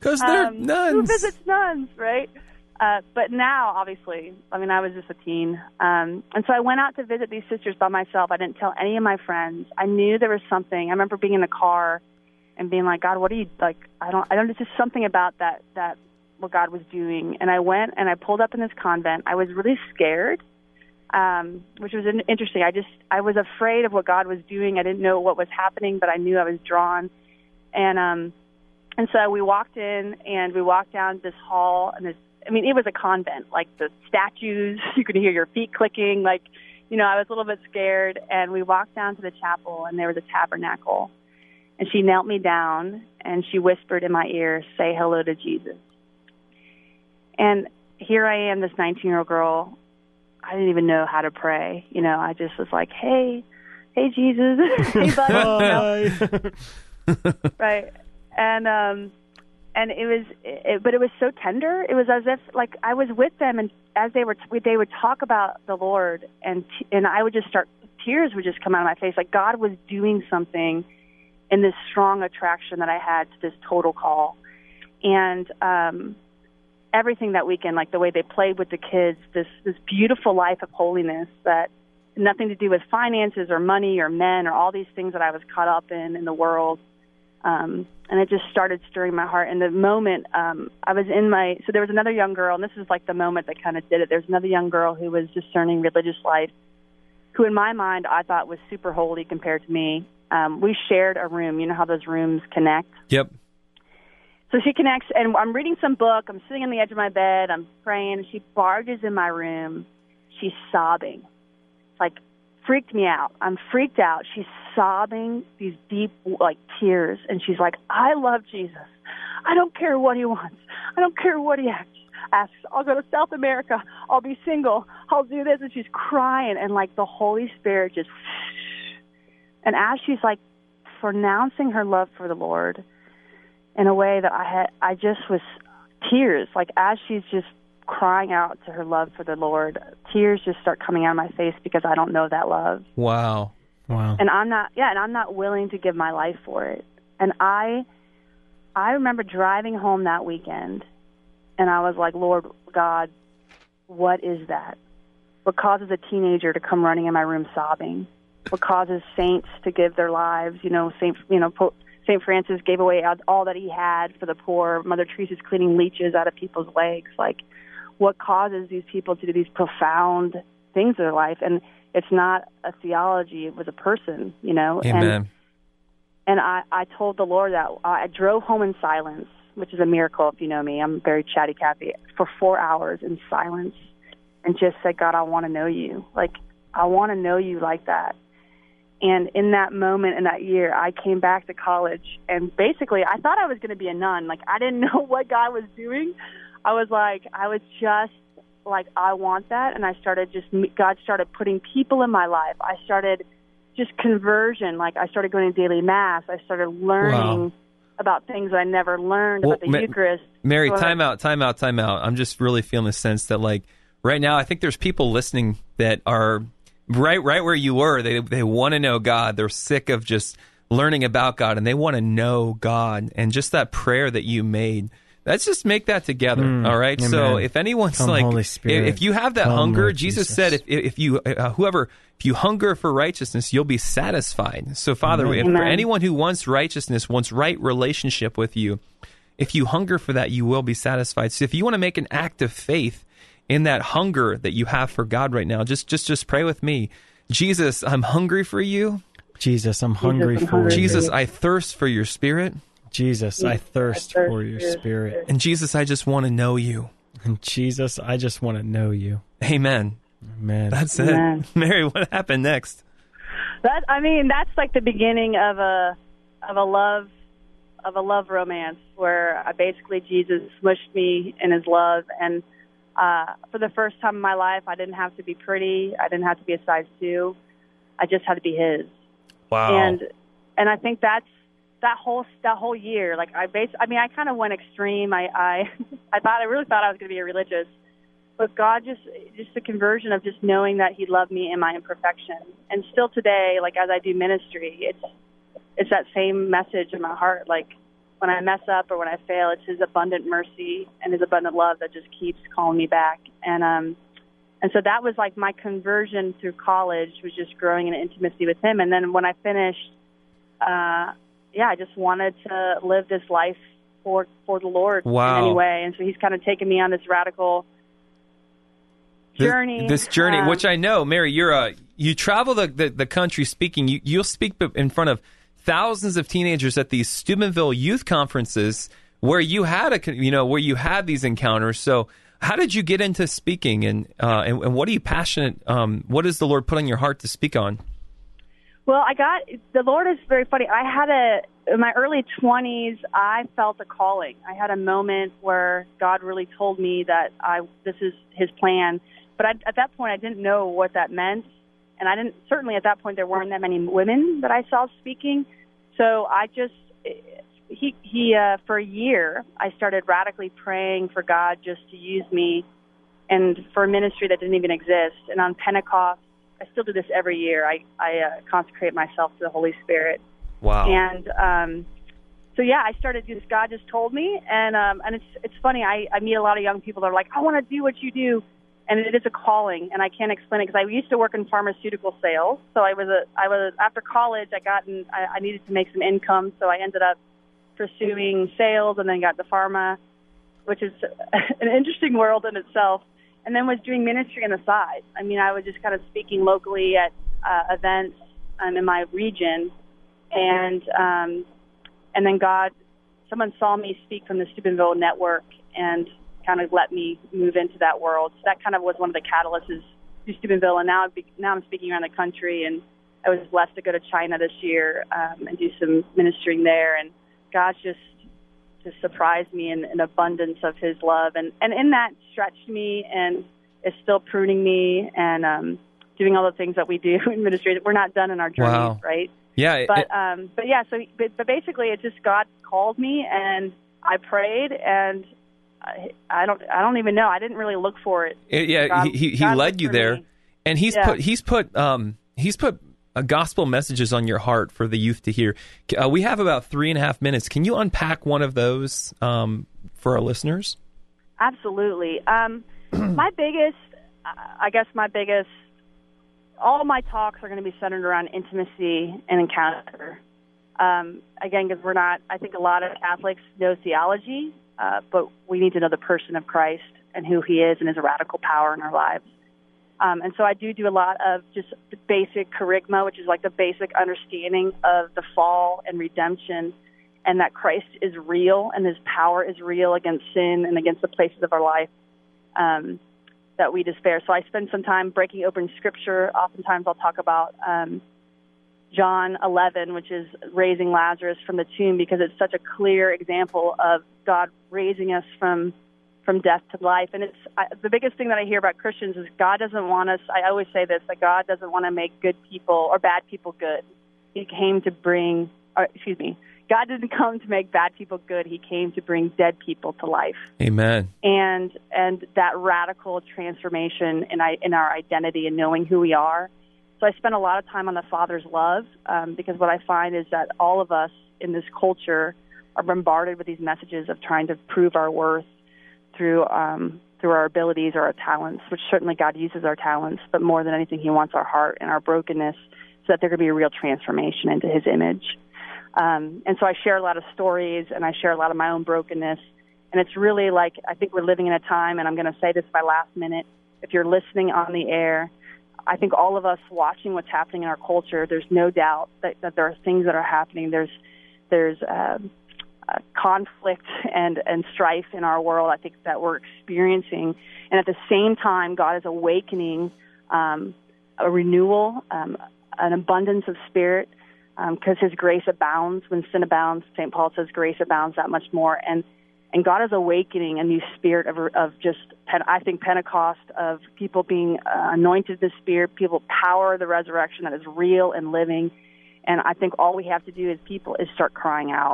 Because they're Um, nuns. Who visits nuns, right? Uh, but now, obviously, I mean, I was just a teen. Um, and so I went out to visit these sisters by myself. I didn't tell any of my friends. I knew there was something. I remember being in the car and being like, God, what are you, like, I don't, I don't, it's just something about that, that, what God was doing. And I went and I pulled up in this convent. I was really scared, um, which was in- interesting. I just, I was afraid of what God was doing. I didn't know what was happening, but I knew I was drawn. And, um, and so we walked in and we walked down this hall and this, I mean, it was a convent, like the statues, you could hear your feet clicking. Like, you know, I was a little bit scared. And we walked down to the chapel and there was a tabernacle. And she knelt me down and she whispered in my ear, say hello to Jesus. And here I am, this nineteen-year-old girl. I didn't even know how to pray. You know, I just was like, hey, hey, Jesus. Hey, buddy. You know? Right. And, um, And it was, it, but it was so tender. It was as if, like, I was with them, and as they were, they would talk about the Lord, and t- and I would just start, tears would just come out of my face. Like God was doing something in this strong attraction that I had to this total call, and um, everything that weekend, like the way they played with the kids, this this beautiful life of holiness that had nothing to do with finances or money or men or all these things that I was caught up in in the world. Um, and it just started stirring my heart. And the moment um, I was in my, so there was another young girl, and this is like the moment that kind of did it. There's another young girl who was discerning religious life, who in my mind I thought was super holy compared to me. Um, we shared a room. You know how those rooms connect? Yep. So she connects, and I'm reading some book. I'm sitting on the edge of my bed. I'm praying, and she barges in my room. She's sobbing. It's like, freaked me out. I'm freaked out. She's sobbing these deep, like, tears, and she's like, I love Jesus. I don't care what he wants. I don't care what he asks. I'll go to South America. I'll be single. I'll do this. And she's crying, and, like, the Holy Spirit just, and as she's, like, pronouncing her love for the Lord in a way that I had, I just was tears, like, as she's just crying out to her love for the Lord, tears just start coming out of my face because I don't know that love. Wow. Wow. And I'm not, yeah, and I'm not willing to give my life for it. And I, I remember driving home that weekend, and I was like, Lord God, what is that? What causes a teenager to come running in my room sobbing? What causes saints to give their lives? You know, Saint, you know, Saint Francis gave away all that he had for the poor. Mother Teresa's cleaning leeches out of people's legs. Like, what causes these people to do these profound things in their life? And it's not a theology, it was a person, you know. Amen. And, and I, I told the Lord that. I drove home in silence, which is a miracle if you know me. I'm very chatty Cathy, for four hours in silence, and just said, God, I want to know you. Like, I want to know you like that. And in that moment, in that year, I came back to college, and basically I thought I was going to be a nun. Like, I didn't know what God was doing. I was like, I was just like, I want that. And I started just, God started putting people in my life. I started just conversion. Like, I started going to daily mass. I started learning Wow. about things that I never learned Well, about the Ma- Eucharist. Mary, So, time out, time out, time out. I'm just really feeling the sense that, like, right now, I think there's people listening that are right right where you were. They they want to know God. They're sick of just learning about God, and they want to know God. And just that prayer that you made, let's just make that together, Mm, all right? amen. So if anyone's Come, like, Holy if, Spirit. if you have that Come, hunger, Lord Jesus, Jesus. said, if if you uh, whoever if you hunger for righteousness, you'll be satisfied. So Father, Amen. if for Amen. anyone who wants righteousness, wants right relationship with you, if you hunger for that, you will be satisfied. So if you want to make an act of faith in that hunger that you have for God right now, just just just pray with me. Jesus, I'm hungry for you. Jesus, I'm hungry I'm for hungry. you. Jesus, I thirst for your spirit. Jesus, I thirst I thirst for your for your spirit. And Jesus, I just want to know you. And Jesus, I just want to know you. Amen. Amen. That's Amen. it. Mary, what happened next? That, I mean, that's like the beginning of a of a love of a love romance where I basically Jesus smushed me in his love, and uh, for the first time in my life, I didn't have to be pretty. I didn't have to be a size two. I just had to be his. Wow. And and I think that's that whole that whole year. Like I bas- I mean, I kind of went extreme. I I I thought I really thought I was going to be a religious. But God just, just the conversion of just knowing that he loved me in my imperfection. And still today, like as I do ministry, it's, it's that same message in my heart. Like when I mess up or when I fail, it's His abundant mercy and His abundant love that just keeps calling me back. And um, and so that was like my conversion through college, was just growing in intimacy with Him. And then when I finished, uh, yeah, I just wanted to live this life for for the Lord wow. in any way. And so He's kind of taken me on this radical journey. This, this journey, um, which I know, Mary, you're a you travel the, the, the country speaking. You you'll speak in front of thousands of teenagers at these Steubenville youth conferences where you had a you know where you had these encounters. So how did you get into speaking, and uh, and, and what are you passionate? Um, what does the Lord put on your heart to speak on? Well, I got the Lord is very funny. I had a in my early twenties. I felt a calling. I had a moment where God really told me that I this is His plan. But I, at that point, I didn't know what that meant. And I didn't, certainly at that point, there weren't that many women that I saw speaking. So I just, he, he, uh, for a year, I started radically praying for God just to use me and for a ministry that didn't even exist. And on Pentecost, I still do this every year. I, I uh, consecrate myself to the Holy Spirit. Wow. And, um, so yeah, I started just, God just told me. And, um, and it's, it's funny. I, I meet a lot of young people that are like, I want to do what you do. And it is a calling, and I can't explain it because I used to work in pharmaceutical sales. So I was a, I was after college, I got, in, I, I needed to make some income, so I ended up pursuing sales, and then got to pharma, which is an interesting world in itself. And then was doing ministry on the side. I mean, I was just kind of speaking locally at uh, events um, in my region, and um, and then God, someone saw me speak from the Steubenville network, and kind of let me move into that world. So that kind of was one of the catalysts to Steubenville. And now, now I'm speaking around the country, and I was blessed to go to China this year um, and do some ministering there. And God just just surprised me in an abundance of His love. And, and in that stretched me and is still pruning me and um, doing all the things that we do in ministry. We're not done in our journey, wow. right? Yeah. But, it, um, but yeah, so but, but basically it's just God called me, and I prayed, and I, I don't. I don't even know. I didn't really look for it. it yeah, God, he he, he God led you there, me. and he's yeah. put he's put um he's put uh, gospel messages on your heart for the youth to hear. Uh, we have about three and a half minutes. Can you unpack one of those um, for our listeners? Absolutely. Um, my biggest, I guess, my biggest. All my talks are going to be centered around intimacy and encounter. Um, again, because we're not. I think a lot of Catholics know theology. Uh, but we need to know the person of Christ and who He is and His radical power in our lives. Um, and so I do do a lot of just the basic kerygma, which is like the basic understanding of the fall and redemption, and that Christ is real and His power is real against sin and against the places of our life um, that we despair. So I spend some time breaking open Scripture. Oftentimes I'll talk about um, John eleven, which is raising Lazarus from the tomb, because it's such a clear example of God raising us from from death to life. And it's I, the biggest thing that I hear about Christians is God doesn't want us, I always say this, that God doesn't want to make good people or bad people good. He came to bring, or, excuse me, God didn't come to make bad people good. He came to bring dead people to life. Amen. And and that radical transformation in, I, in our identity and knowing who we are. So I spend a lot of time on the Father's love um, because what I find is that all of us in this culture are bombarded with these messages of trying to prove our worth through um, through our abilities or our talents, which certainly God uses our talents, but more than anything, He wants our heart and our brokenness so that there can be a real transformation into His image. Um, and so I share a lot of stories, and I share a lot of my own brokenness. And it's really like, I think we're living in a time, and I'm going to say this by last minute, if you're listening on the air, I think all of us watching what's happening in our culture, there's no doubt that, that there are things that are happening. There's there's uh, uh, conflict and, and strife in our world, I think, that we're experiencing. And at the same time, God is awakening um, a renewal, um, an abundance of spirit, because um, His grace abounds. When sin abounds, Saint Paul says grace abounds that much more. And And God is awakening a new spirit of, of just, I think, Pentecost, of people being uh, anointed with the Spirit, people power of the resurrection that is real and living. And I think all we have to do as people is start crying out,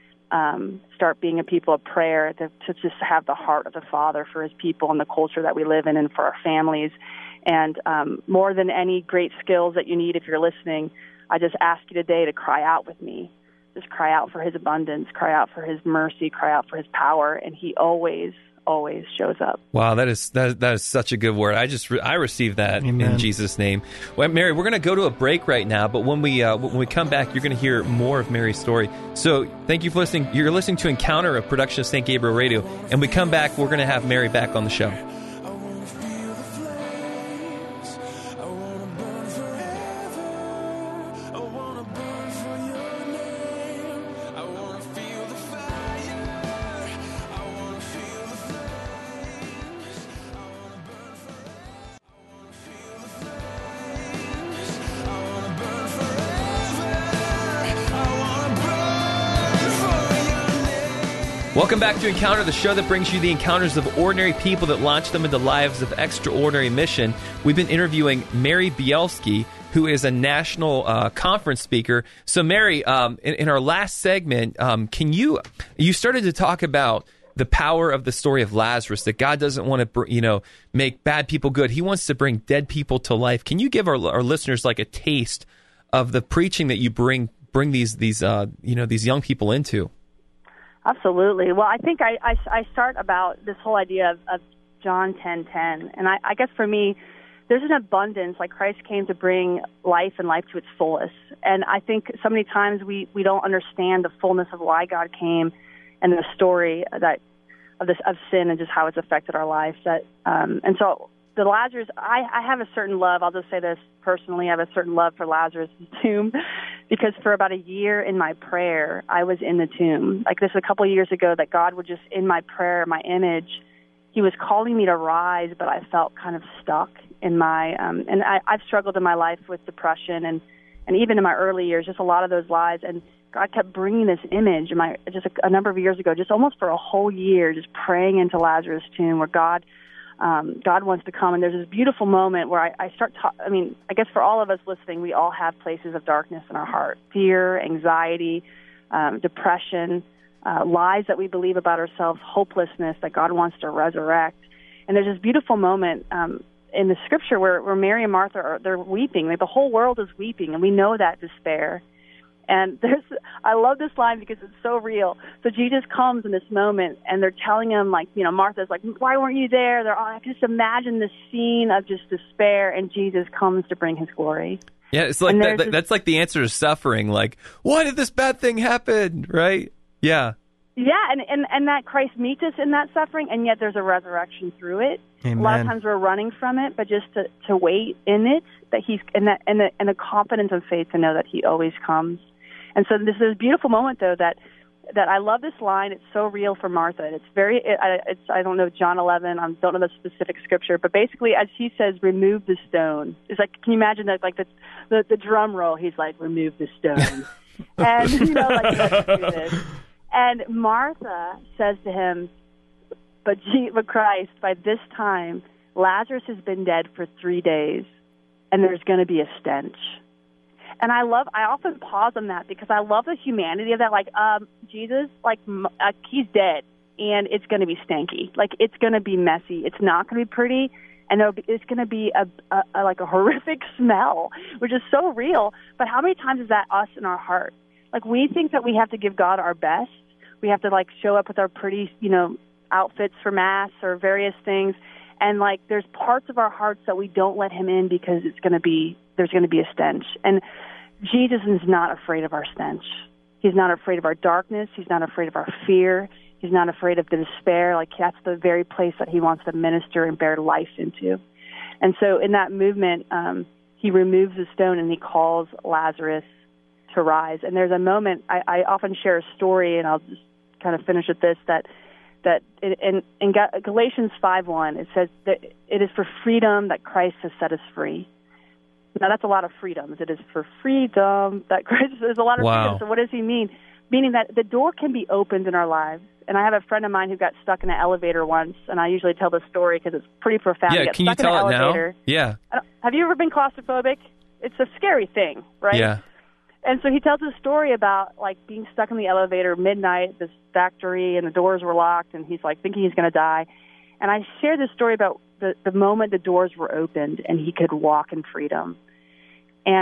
um, start being a people of prayer, to, to just have the heart of the Father for His people and the culture that we live in and for our families. And um, more than any great skills that you need if you're listening, I just ask you today to cry out with me. just cry out for his abundance, cry out for his mercy, cry out for his power, and he always, always shows up. Wow, that is that, that is such a good word. I just re- I received that Amen. in Jesus' name. Well, Mary, we're going to go to a break right now, but when we uh, when we come back, you're going to hear more of Mary's story. So thank you for listening. You're listening to Encounter, a production of Saint Gabriel Radio, and we come back, we're going to have Mary back on the show. Welcome back to Encounter, the show that brings you the encounters of ordinary people that launch them into lives of extraordinary mission. We've been interviewing Mary Bielski, who is a national uh, conference speaker. So, Mary, um, in, in our last segment, um, can you you started to talk about the power of the story of Lazarus, that God doesn't want to, you know, make bad people good. He wants to bring dead people to life. Can you give our, our listeners like a taste of the preaching that you bring bring these these uh, you know these young people into? Absolutely. Well, I think I, I, I start about this whole idea of, of John ten ten. And I, I guess for me, there's an abundance, like Christ came to bring life and life to its fullest. And I think so many times we, we don't understand the fullness of why God came and the story that of this of sin and just how it's affected our life. That um, and so the Lazarus, I, I have a certain love. I'll just say this personally. I have a certain love for Lazarus' tomb because for about a year in my prayer, I was in the tomb. Like this a couple of years ago, that God would just, in my prayer, my image, he was calling me to rise, but I felt kind of stuck in my, um, and I, I've struggled in my life with depression and, and even in my early years, just a lot of those lies. And God kept bringing this image in my, just a, a number of years ago, just almost for a whole year, just praying into Lazarus' tomb where God Um, God wants to come, and there's this beautiful moment where I, I start ta- I mean, I guess for all of us listening, we all have places of darkness in our heart, fear, anxiety, um, depression, uh, lies that we believe about ourselves, hopelessness that God wants to resurrect. And there's this beautiful moment um, in the scripture where, where Mary and Martha are, they're weeping. Like the whole world is weeping, and we know that despair. And there's, I love this line because it's so real. So Jesus comes in this moment, and they're telling him, like, you know, Martha's like, why weren't you there? They're all, I can just imagine this scene of just despair, and Jesus comes to bring his glory. Yeah, it's like that, this, that's like the answer to suffering. Like, why did this bad thing happen? Right? Yeah. Yeah, and, and, and that Christ meets us in that suffering, and yet there's a resurrection through it. Amen. A lot of times we're running from it, but just to, to wait in it, that he's and that and the, and the confidence and faith to know that he always comes. And so this is a beautiful moment, though, that that I love this line. It's so real for Martha. It's very, it, it's I don't know, John eleven, I don't know the specific scripture, but basically as he says, remove the stone. It's like, can you imagine that, like the the, the drum roll, he's like, remove the stone. And, you know, like, let's do this. And Martha says to him, but, G- but Christ, by this time, Lazarus has been dead for three days, and there's going to be a stench. And I love, I often pause on that because I love the humanity of that. Like, um, Jesus, like, uh, he's dead, and it's going to be stanky. Like, it's going to be messy. It's not going to be pretty, and be, it's going to be a, a, a like a horrific smell, which is so real. But how many times is that us in our heart? Like, we think that we have to give God our best. We have to, like, show up with our pretty, you know, outfits for Mass or various things. And, like, there's parts of our hearts that we don't let him in because it's going to be, there's going to be a stench. And Jesus is not afraid of our stench. He's not afraid of our darkness. He's not afraid of our fear. He's not afraid of the despair. Like, that's the very place that he wants to minister and bear life into. And so in that movement, um, he removes the stone and he calls Lazarus to rise. And there's a moment, I, I often share a story, and I'll just kind of finish with this, that that in, in Galatians five one, it says that it is for freedom that Christ has set us free. Now, that's a lot of freedoms. It is for freedom that Christ, there's a lot of wow. freedom. So what does he mean? Meaning that the door can be opened in our lives. And I have a friend of mine who got stuck in an elevator once, and I usually tell the story because it's pretty profound. Yeah, can you tell it now? Yeah. Have you ever been claustrophobic? It's a scary thing, right? Yeah. And so he tells a story about, like, being stuck in the elevator midnight, this factory, and the doors were locked, and he's, like, thinking he's going to die. And I share this story about the, the moment the doors were opened and he could walk in freedom. And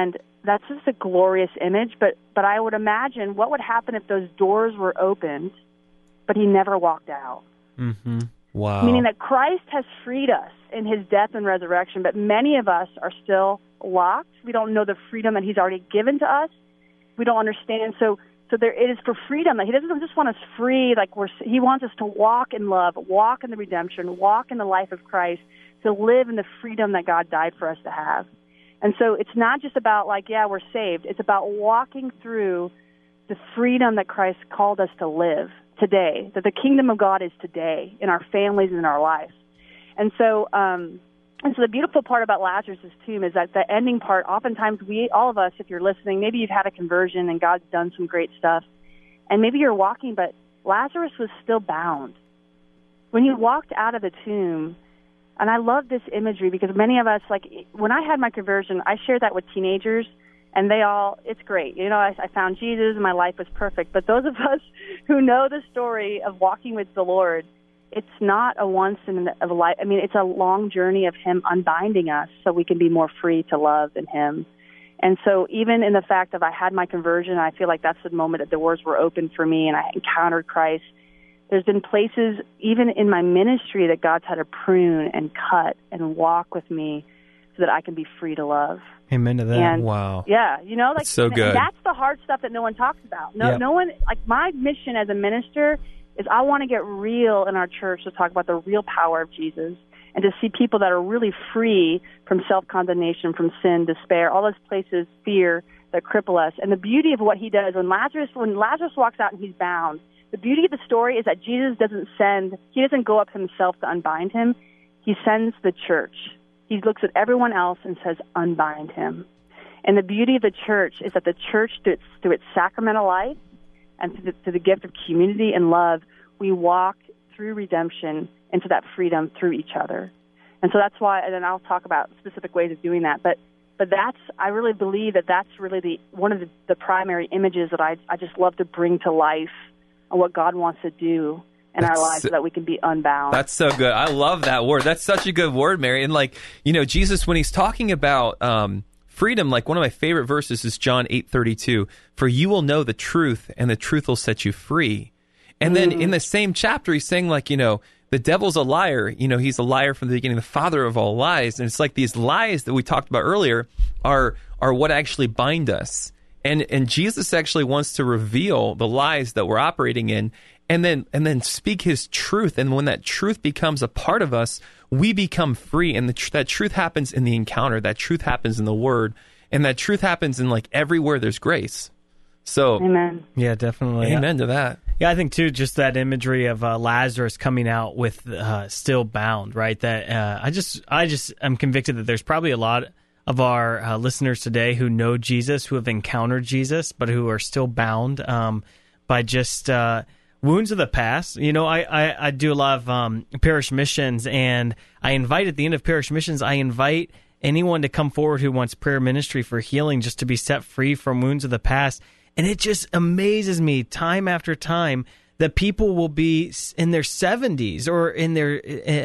that's just a glorious image. But but I would imagine what would happen if those doors were opened, but he never walked out. Mm-hmm. Wow. Meaning that Christ has freed us in his death and resurrection, but many of us are still locked. We don't know the freedom that he's already given to us. We don't understand. So so there it is for freedom. He doesn't just want us free. Like we're, he wants us to walk in love, walk in the redemption, walk in the life of Christ, to live in the freedom that God died for us to have. And so it's not just about like, yeah, we're saved. It's about walking through the freedom that Christ called us to live today, that the kingdom of God is today in our families and in our lives. And so, um, and so the beautiful part about Lazarus' tomb is that the ending part, oftentimes we, all of us, if you're listening, maybe you've had a conversion and God's done some great stuff, and maybe you're walking, but Lazarus was still bound. When you walked out of the tomb, and I love this imagery because many of us, like when I had my conversion, I shared that with teenagers, and they all, it's great. You know, I, I found Jesus and my life was perfect. But those of us who know the story of walking with the Lord, it's not a once in a life. I mean, it's a long journey of him unbinding us so we can be more free to love in him. And so even in the fact of I had my conversion, I feel like that's the moment that the doors were open for me and I encountered Christ. There's been places, even in my ministry, that God's had to prune and cut and walk with me so that I can be free to love. Amen to that. And, wow. Yeah, you know, like that's so good. And that's the hard stuff that no one talks about. No, yep. no one, like my mission as a minister is I want to get real in our church to talk about the real power of Jesus and to see people that are really free from self-condemnation, from sin, despair, all those places, fear that cripple us. And the beauty of what he does, when Lazarus, when Lazarus walks out and he's bound, the beauty of the story is that Jesus doesn't send, he doesn't go up himself to unbind him. He sends the church. He looks at everyone else and says, unbind him. And the beauty of the church is that the church, through its, through its sacramental life and through the, through the gift of community and love, we walk through redemption into that freedom through each other. And so that's why, and then I'll talk about specific ways of doing that. But but that's, I really believe that that's really the one of the, the primary images that I, I just love to bring to life and what God wants to do in That's our lives so that we can be unbound. That's so good. I love that word. That's such a good word, Mary. And like, you know, Jesus, when he's talking about um, freedom, like one of my favorite verses is John eight thirty-two. For you will know the truth, and the truth will set you free. And then mm. in the same chapter, he's saying like, you know, the devil's a liar. You know, he's a liar from the beginning, the father of all lies. And it's like these lies that we talked about earlier are are what actually bind us. And and Jesus actually wants to reveal the lies that we're operating in. And then and then speak his truth. And when that truth becomes a part of us, we become free. And the tr- that truth happens in the encounter. That truth happens in the word. And that truth happens in like everywhere there's grace. So, amen. Yeah, definitely. Amen to that. Yeah, I think too, just that imagery of uh, Lazarus coming out with uh, still bound, right? That uh, I just, I just am convicted that there's probably a lot of our uh, listeners today who know Jesus, who have encountered Jesus, but who are still bound um, by just uh, wounds of the past. You know, I, I, I do a lot of um, parish missions, and I invite at the end of parish missions, I invite anyone to come forward who wants prayer ministry for healing, just to be set free from wounds of the past. And it just amazes me time after time that people will be in their seventies or in their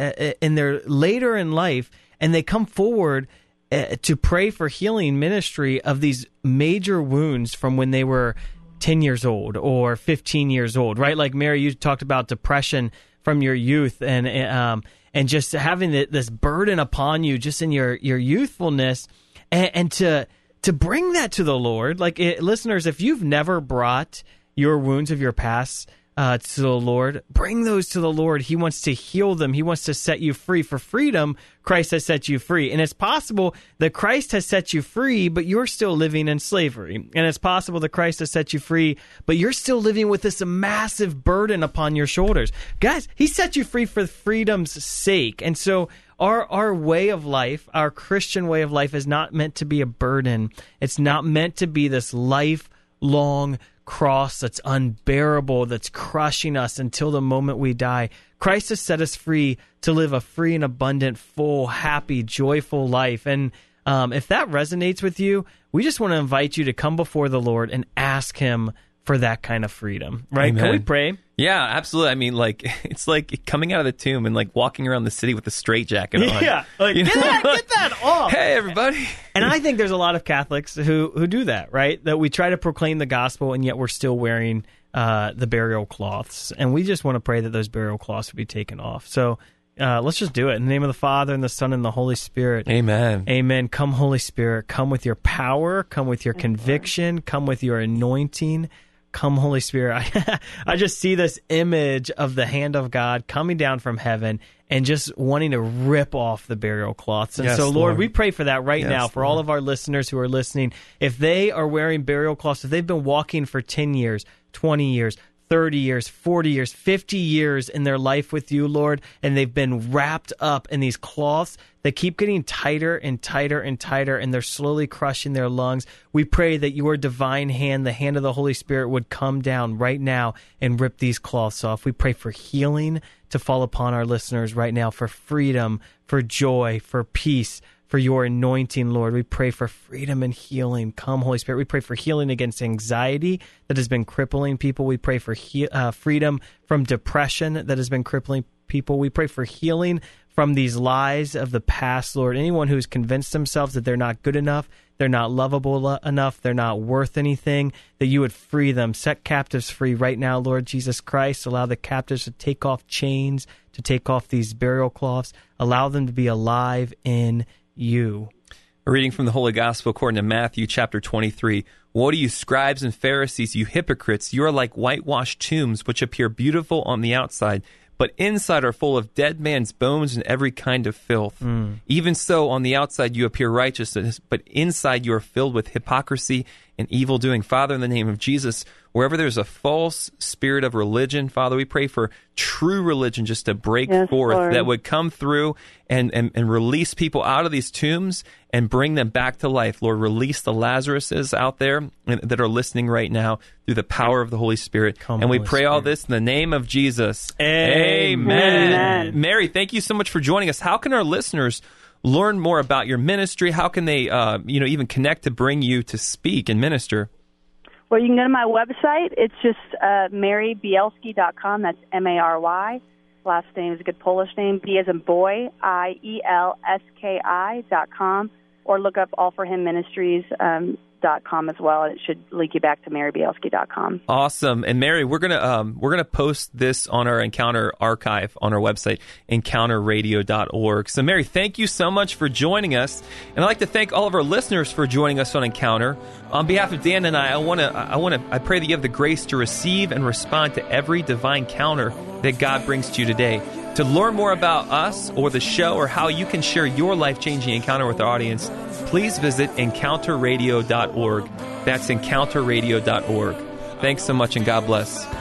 in their later in life, and they come forward to pray for healing ministry of these major wounds from when they were ten years old or fifteen years old, right? Like Mary, you talked about depression from your youth and um, and just having this burden upon you just in your, your youthfulness, and, and to to bring that to the Lord. Like it, listeners, if you've never brought your wounds of your past uh, to the Lord, bring those to the Lord. He wants to heal them. He wants to set you free. For freedom, Christ has set you free. And it's possible that Christ has set you free, but you're still living in slavery. And it's possible that Christ has set you free, but you're still living with this massive burden upon your shoulders. Guys, he set you free for freedom's sake. And so our our way of life, our Christian way of life, is not meant to be a burden. It's not meant to be this lifelong cross that's unbearable, that's crushing us until the moment we die. Christ has set us free to live a free and abundant, full, happy, joyful life. And um, if that resonates with you, we just want to invite you to come before the Lord and ask him for that kind of freedom, right? Amen. Can we pray? Yeah, absolutely. I mean, like, it's like coming out of the tomb and like walking around the city with a straitjacket on. Yeah, like, You get know? that, get that off. Hey, everybody. And I think there's a lot of Catholics who who do that, right? That we try to proclaim the gospel, and yet we're still wearing uh, the burial cloths. And we just want to pray that those burial cloths would be taken off. So uh, let's just do it. In the name of the Father, and the Son, and the Holy Spirit. Amen. Amen. Come, Holy Spirit. Come with your power. Come with your conviction. Come with your anointing. Come, Holy Spirit. I, I just see this image of the hand of God coming down from heaven and just wanting to rip off the burial cloths. And Yes, so, Lord, Lord. we pray for that right Yes, now for Lord. all of our listeners who are listening. If they are wearing burial cloths, if they've been walking for ten years, twenty years, thirty years, forty years, fifty years in their life with you, Lord, and they've been wrapped up in these cloths that keep getting tighter and tighter and tighter, and they're slowly crushing their lungs, we pray that your divine hand, the hand of the Holy Spirit, would come down right now and rip these cloths off. We pray for healing to fall upon our listeners right now, for freedom, for joy, for peace, for your anointing, Lord. We pray for freedom and healing. Come, Holy Spirit. We pray for healing against anxiety that has been crippling people. We pray for he- uh, freedom from depression that has been crippling people. We pray for healing from these lies of the past, Lord. Anyone who's convinced themselves that they're not good enough, they're not lovable lo- enough, they're not worth anything, that you would free them. Set captives free right now, Lord Jesus Christ. Allow the captives to take off chains, to take off these burial cloths. Allow them to be alive in you. A reading from the Holy Gospel according to Matthew chapter twenty-three. Woe to you, scribes and Pharisees, you hypocrites! You are like whitewashed tombs, which appear beautiful on the outside, but inside are full of dead man's bones and every kind of filth. Mm. Even so, on the outside you appear righteousness, but inside you are filled with hypocrisy and evil doing. Father, in the name of Jesus, wherever there's a false spirit of religion, Father, we pray for true religion just to break Yes, forth, Lord. that would come through and, and, and release people out of these tombs and bring them back to life. Lord, release the Lazaruses out there that are listening right now through the power of the Holy Spirit. Come, and we Holy pray all Spirit. this in the name of Jesus. Amen. Amen. Mary, thank you so much for joining us. How can our listeners learn more about your ministry? How can they, uh, you know, even connect to bring you to speak and minister? Well, you can go to my website. It's just uh, mary bielski dot com. That's M A R Y. Last name is a good Polish name. B as in boy, I E L S K I dot com. Or look up All for Him Ministries um, dot com as well. It should link you back to mary bielski dot com. Awesome. And Mary, we're gonna um, we're gonna post this on our Encounter archive on our website, encounter radio dot org. So Mary, thank you so much for joining us, and I'd like to thank all of our listeners for joining us on Encounter. On behalf of Dan and I, I want to I want to I pray that you have the grace to receive and respond to every divine counter that God brings to you today. To learn more about us or the show or how you can share your life-changing encounter with our audience, please visit encounter radio dot org. That's encounter radio dot org. Thanks so much, and God bless.